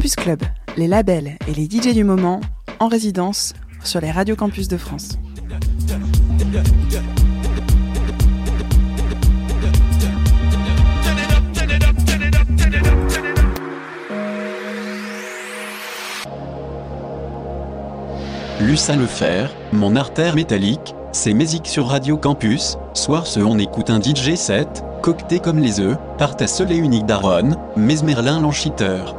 Campus Club, les labels et les DJ du moment en résidence sur les radios campus de France. Lucas Lefer, mon artère métallique, c'est Mézic sur Radio Campus. Soir ce on écoute un DJ set, cocté comme les œufs, par ta seule et unique daronne, Mesmerlin l'enchiteur.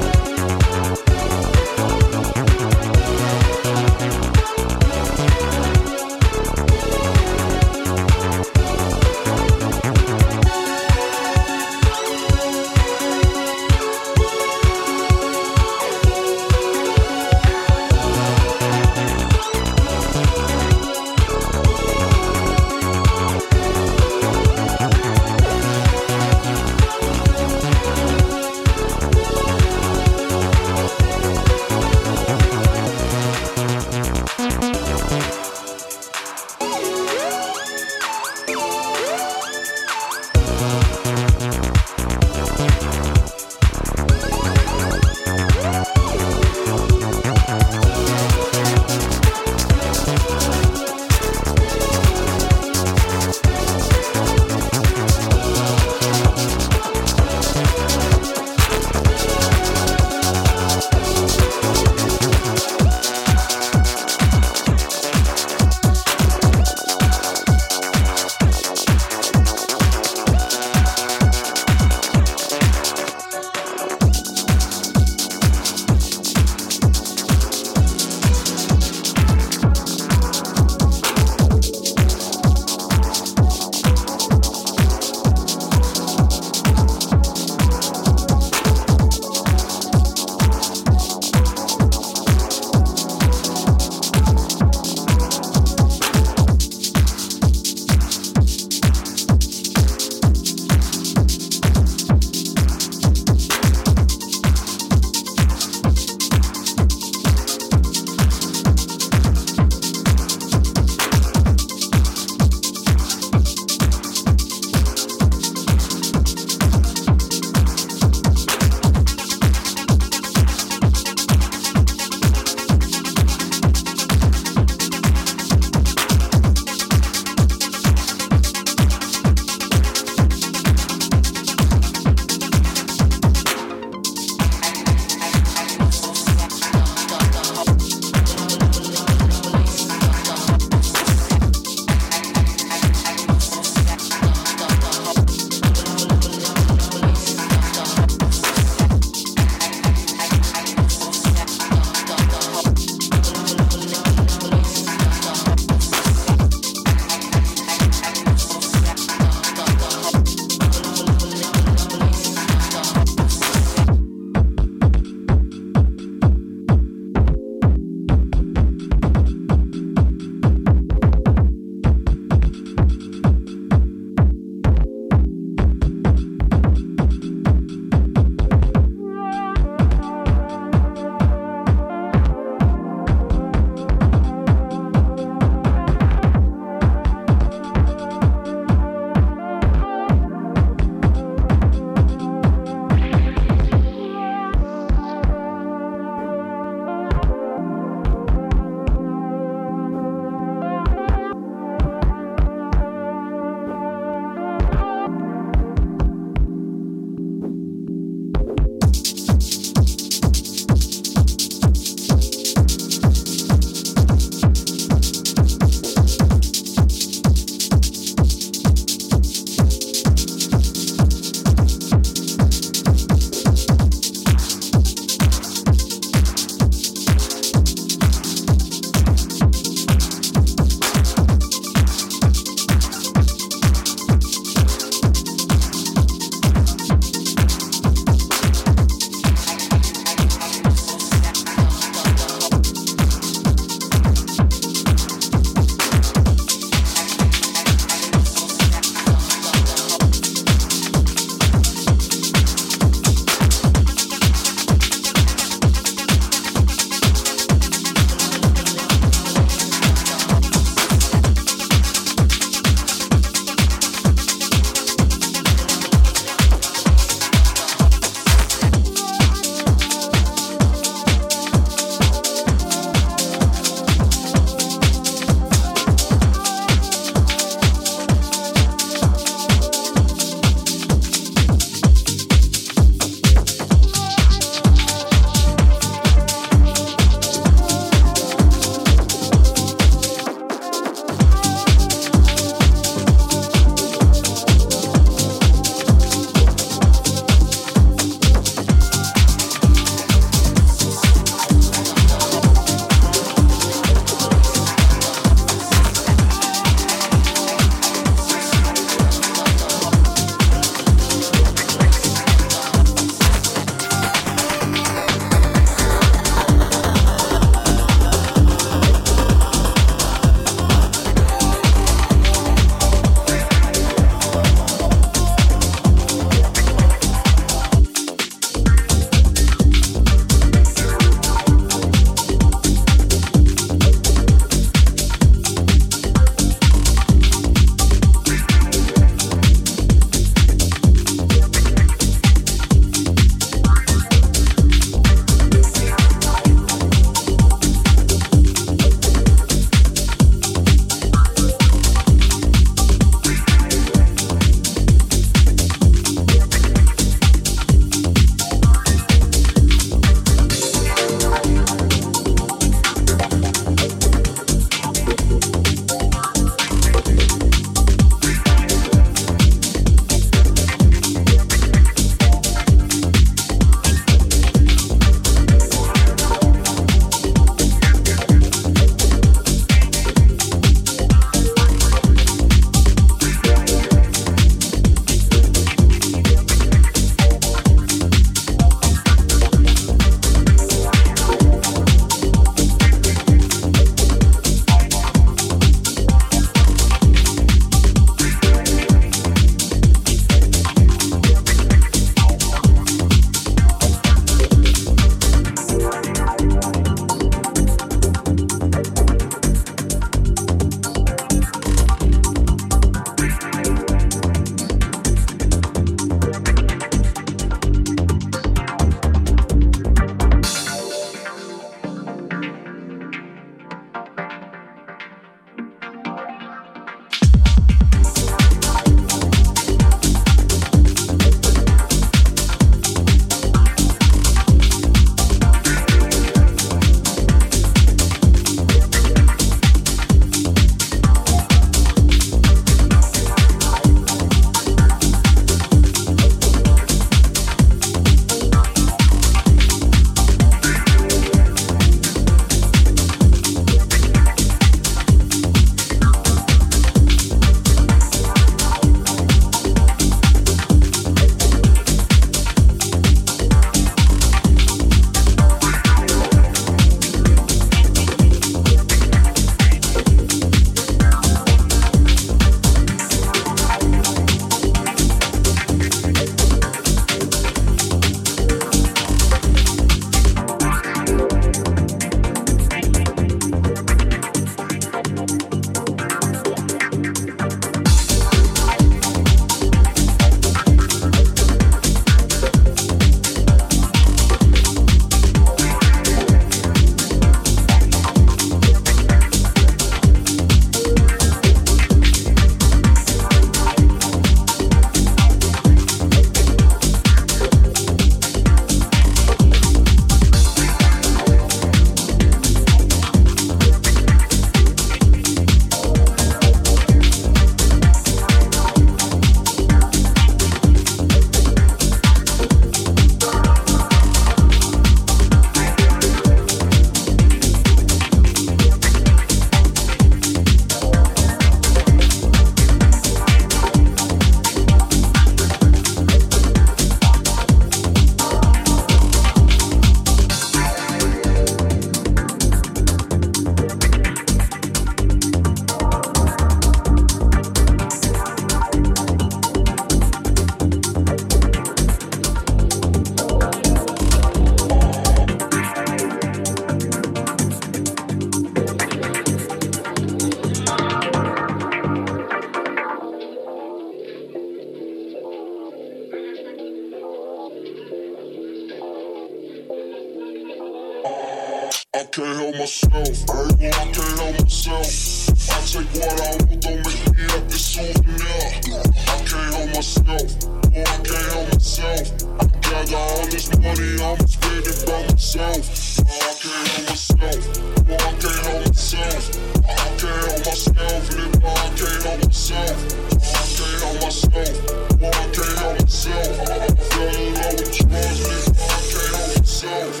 I can't help myself. I can't help myself. I take what I want, don't make me up this souvenir. I can't help myself. I can't help myself. I got all this money, I'ma spend it by myself. I can't help myself. I can't help myself. I can't help myself. Nigga, I can't help myself. I can't help myself. I can't help myself. I fell in love with drugs, nigga, I can't help myself.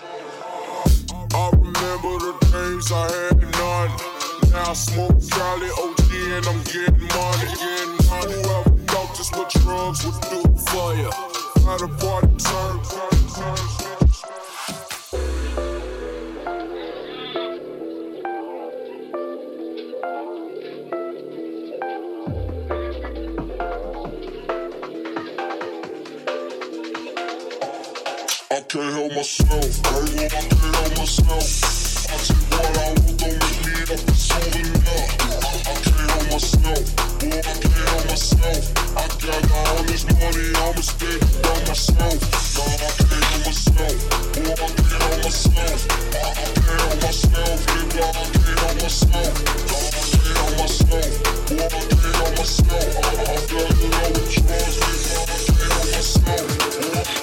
I remember the days I had none. Now I smoke Cali OG and I'm getting money. Whoever thought this what drugs would do for you? How the party turn. I can't help myself. I can't help myself. I take what I want, don't make me up a souvenir. I can't help myself. I can't help myself. I got all this money, I'ma spend it by myself. I can't help myself. I can't help myself. I can't help myself, nigga. I can't help myself. I can't help myself. I can't help myself. I fell in love with drugs, nigga. I can't help myself.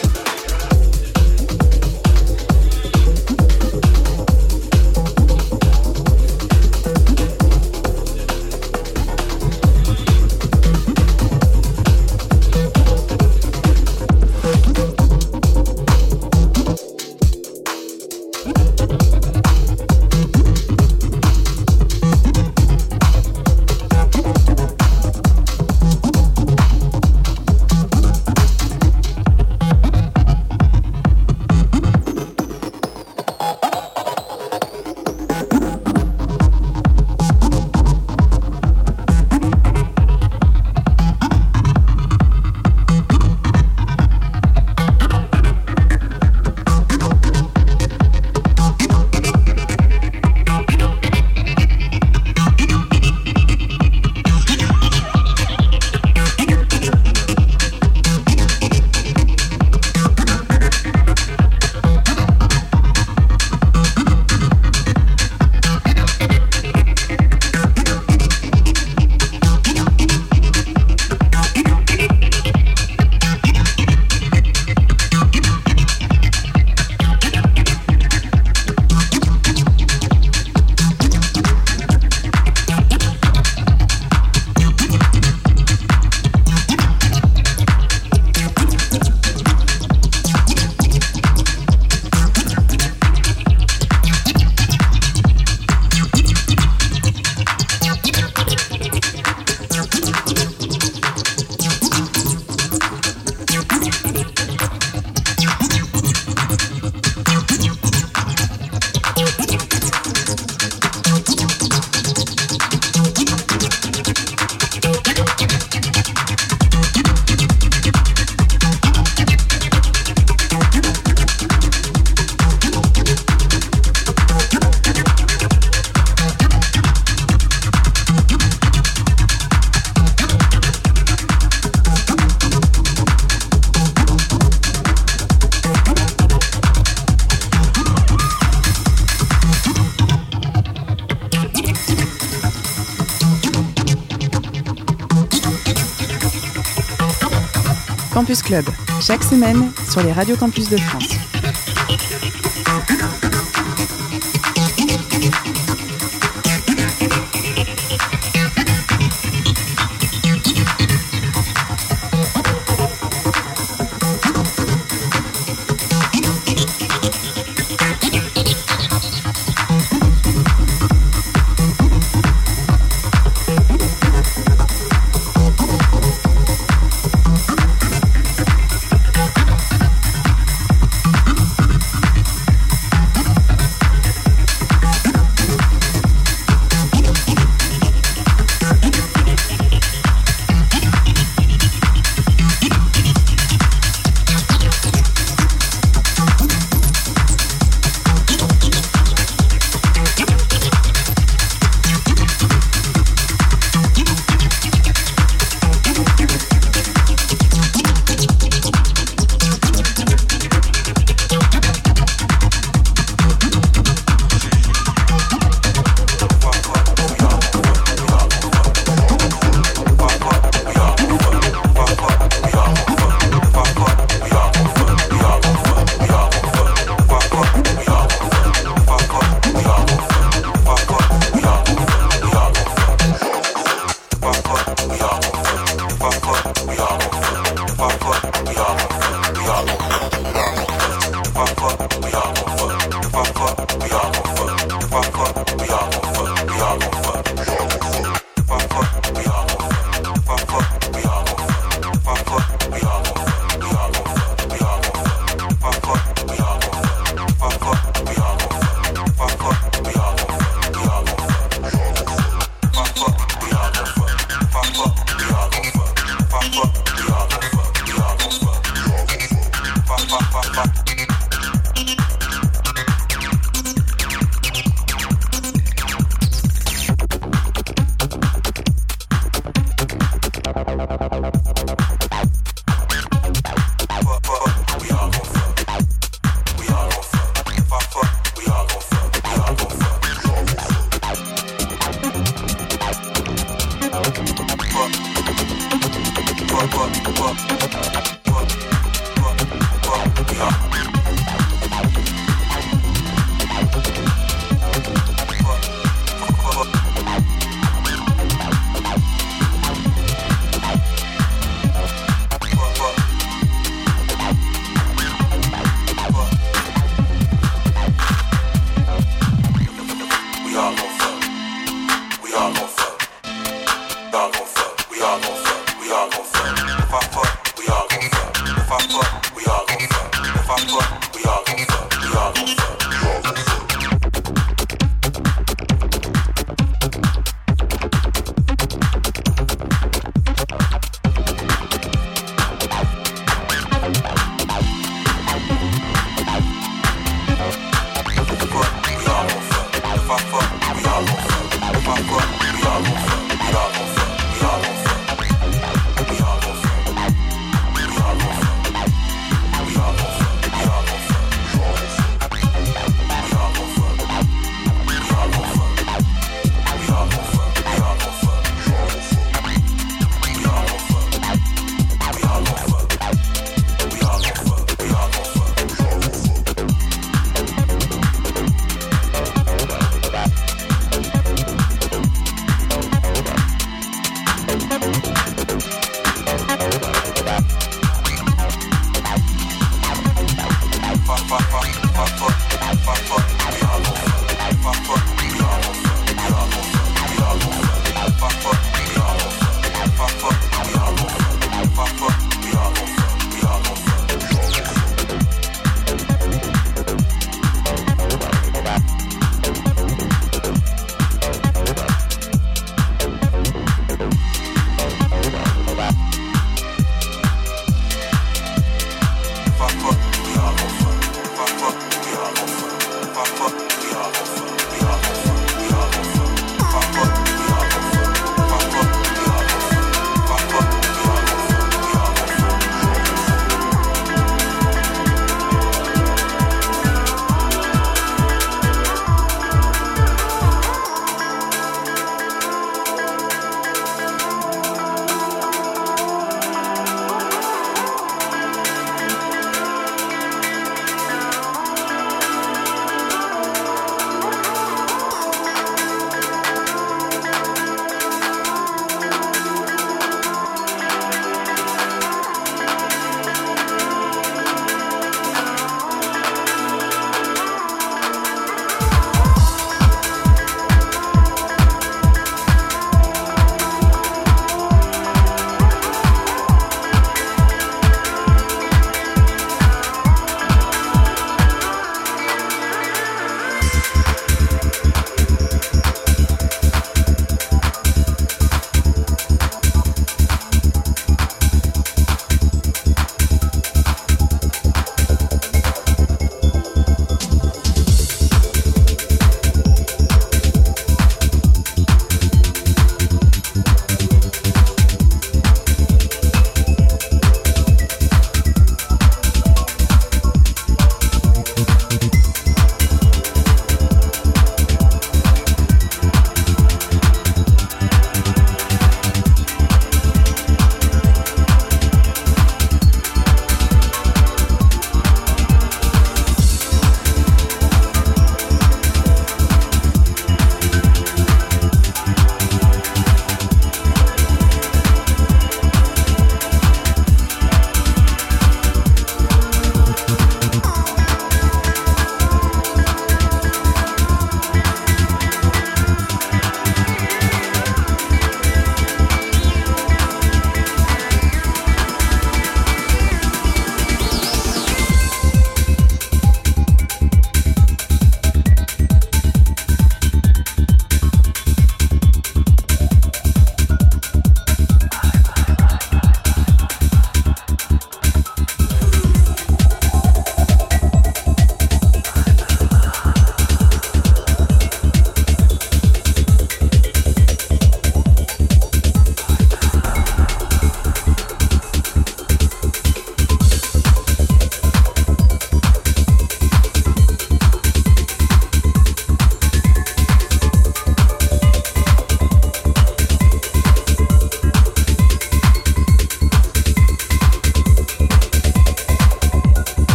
Campus Club, chaque semaine sur les radios campus de France.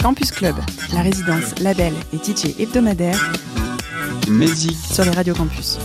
Campus Club, la résidence, label et DJ hebdomadaire Musique sur les radios campus.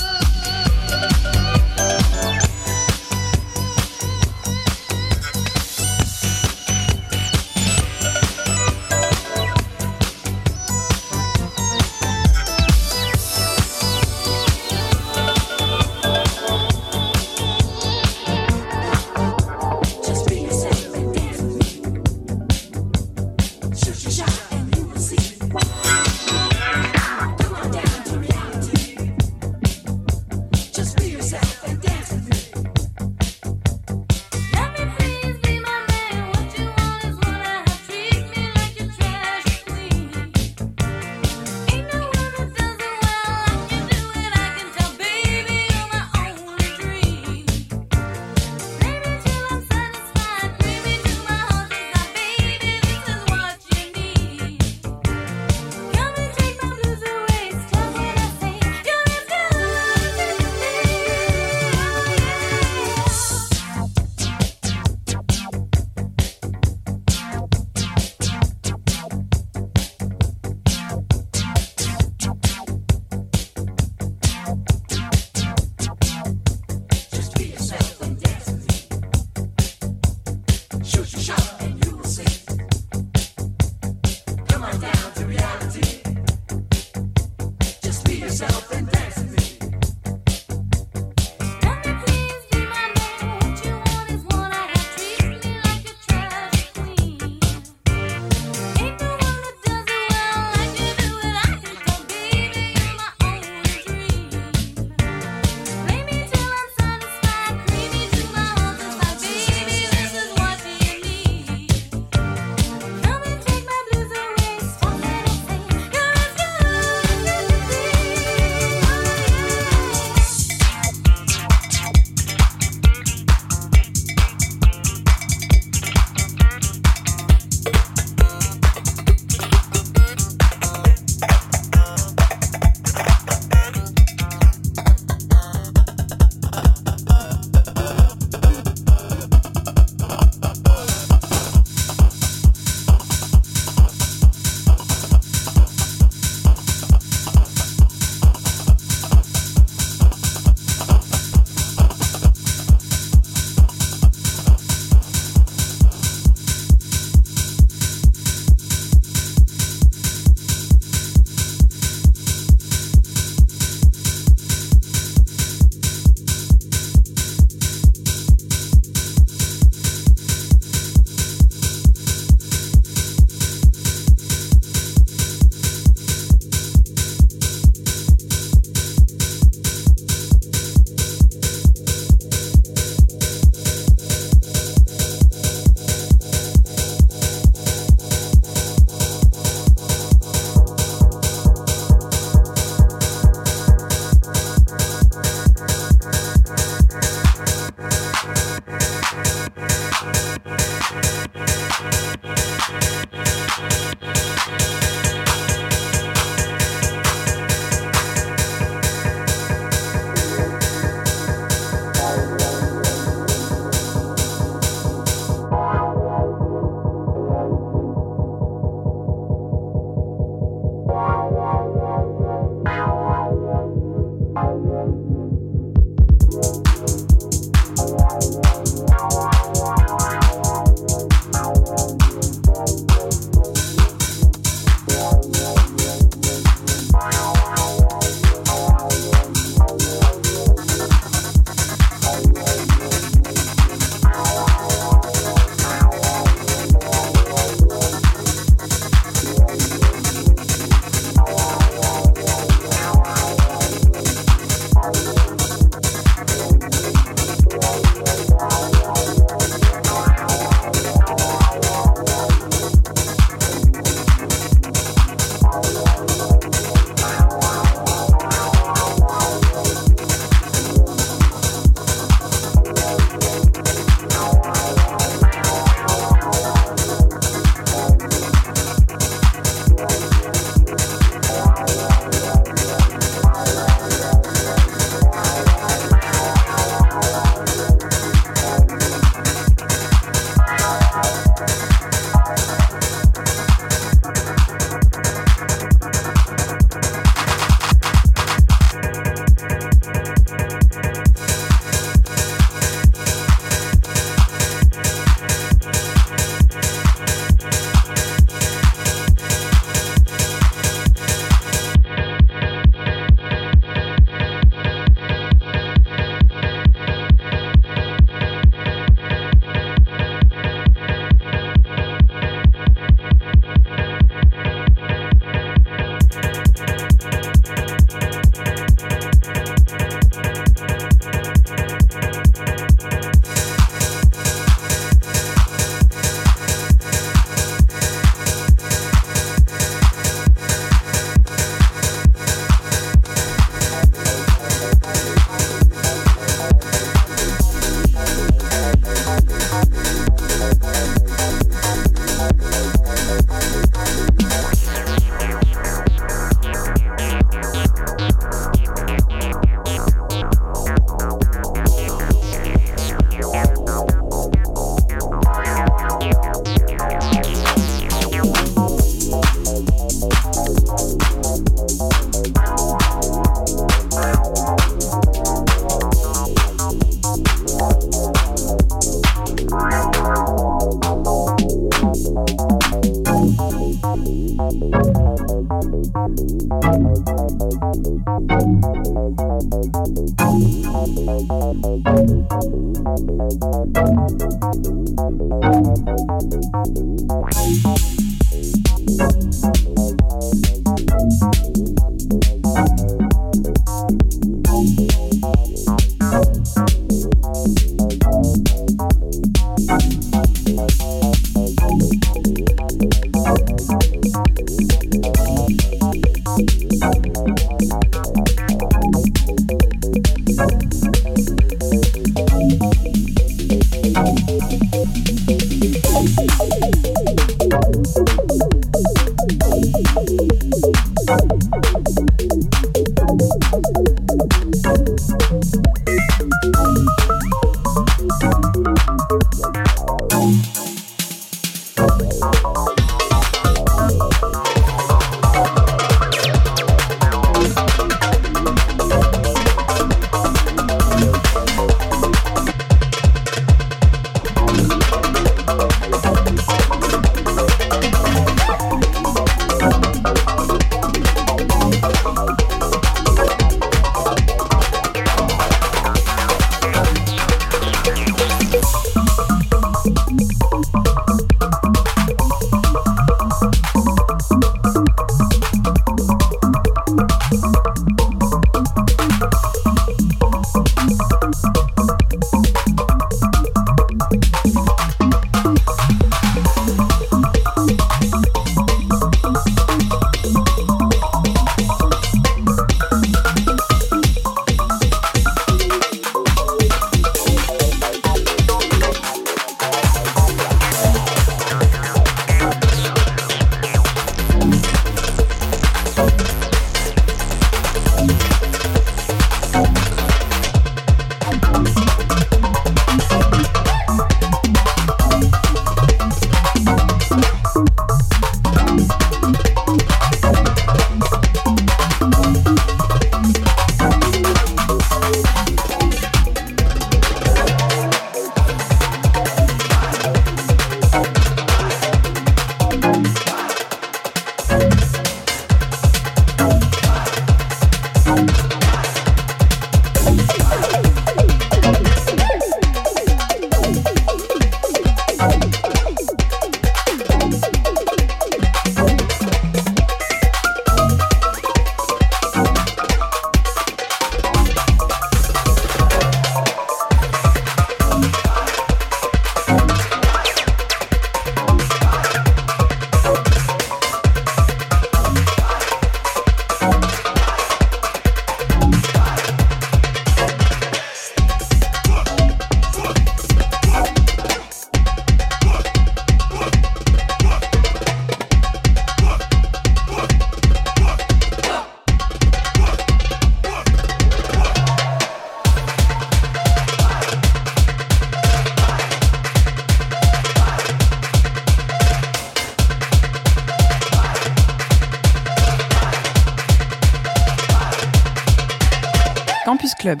Campus Club.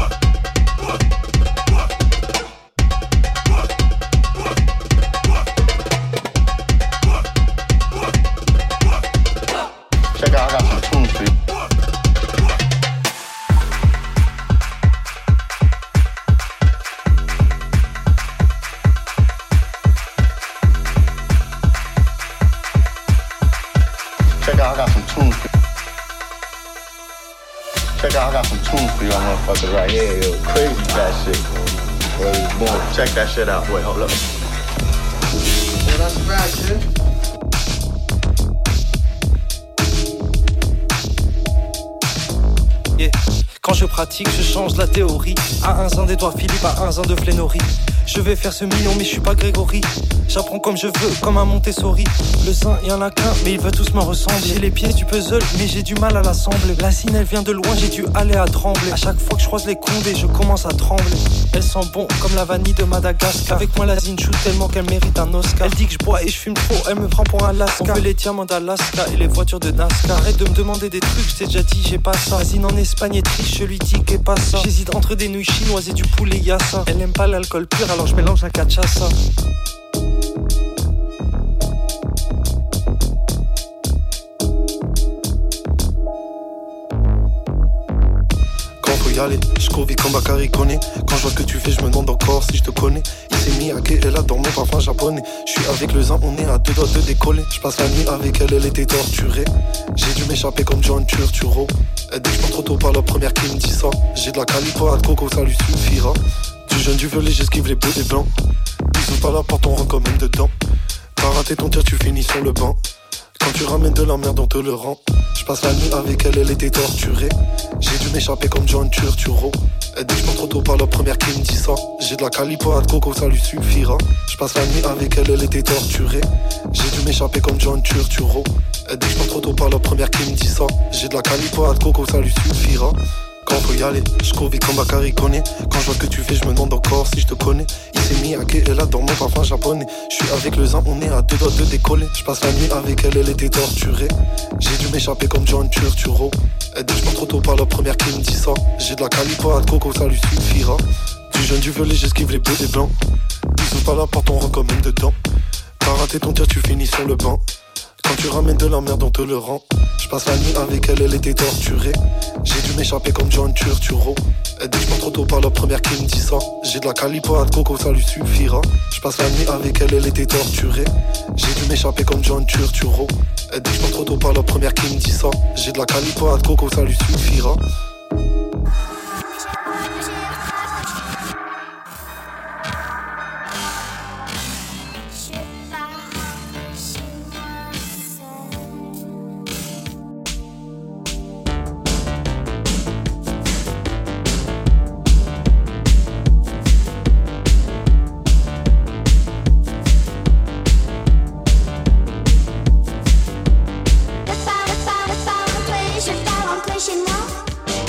Check out, I got some tunes for you. Check out, I got some tunes for you. Check out, I got some tunes for y'all motherfuckers right here, yo. Crazy that shit. Boy, check that shit out, boy. Hold up. Yeah, that's bad shit. Yeah. Quand je pratique, je change la théorie. À un zin d'Edouard Philippe, à un zin de Flénory. Je vais faire ce million, mais je suis pas Grégory. J'apprends comme je veux, comme un Montessori. Le zin, y'en a qu'un, mais il va tous me ressembler. J'ai les pièces du puzzle, mais j'ai du mal à l'assembler. La signe, elle vient de loin, j'ai dû aller à trembler. À chaque fois que je croise les condés, je commence à trembler. Elle sent bon comme la vanille de Madagascar. Avec moi, la zine shoot tellement qu'elle mérite un Oscar. Elle dit que je bois et je fume trop, elle me prend pour un Alaska. On veut les diamants d'Alaska et les voitures de NASCAR. Arrête de me demander des trucs, je t'ai déjà dit, j'ai pas ça. La zine en Espagne est triste, je lui dis qu'est pas ça. J'hésite entre des nouilles chinoises et du poulet yassa. Elle aime pas l'alcool pur, alors je mélange la cachaça. y aller, je cours vite comme Bakary connaît. Quand je vois ce que tu fais, je me demande encore si je te connais. Il s'est mis à quai, elle adore mon parfum japonais. Je suis avec le zin, on est à 2 doigts de décoller. Je passe la nuit avec elle, elle était torturée. J'ai dû m'échapper comme John Turturro. Elle dit que je prends trop tôt par la première qui me dit ça. J'ai de la calipo à coco, ça lui suffira. Du jaune, du violet, j'esquive les bleus des blancs. Ils ouvrent pas la porte, on rentre quand même dedans. T'as raté ton tir, tu finis sur le banc. Quand tu ramènes de la merde, on te le rend. Je passe la nuit avec elle, elle était torturée. J'ai dû m'échapper comme John Turturro. Elle dit que je prends trop tôt par la première qui me dit ça. J'ai de la calipo à coco, ça lui suffira. Je passe la nuit avec elle, elle était torturée. J'ai dû m'échapper comme John Turturro. Elle dit que je prends trop tôt par la première qui me dit ça. J'ai de la calipo à coco, ça lui suffira. Quand faut y aller, je cours vite comme Bakary connaît. Quand je vois ce que tu fais, je me demande encore si je te connais. Il s'est mis à quai, elle adore mon parfum japonais. Je suis avec le zin, on est à 2 doigts de décoller. Je passe la nuit avec elle, elle était torturée. J'ai dû m'échapper comme John Turturro. Elle dit que je prends trop tôt par la première qui me dit ça. J'ai de la calipo à coco, ça lui suffira. Du jaune, du violet, j'esquive les bleus des blancs. Ils ouvrent pas la porte, on rentre quand même dedans. T'as raté ton tir, tu finis sur le banc. Quand tu ramènes de la merde, on te le rend. Je passe la nuit avec elle, elle était torturée. J'ai dû m'échapper comme John Turturro. Elle dit que je prends trop tôt par la première qui me dit ça. J'ai de la calipo à coco, ça lui suffira. Je passe la nuit avec elle, elle était torturée. J'ai dû m'échapper comme John Turturro. Elle dit que je prends trop tôt par la première qui me dit ça. J'ai de la calipo à coco, ça lui suffira. Chez moi.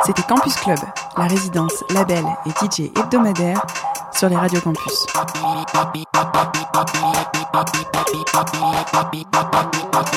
C'était Campus Club, la résidence, label et DJ hebdomadaire sur les radios campus.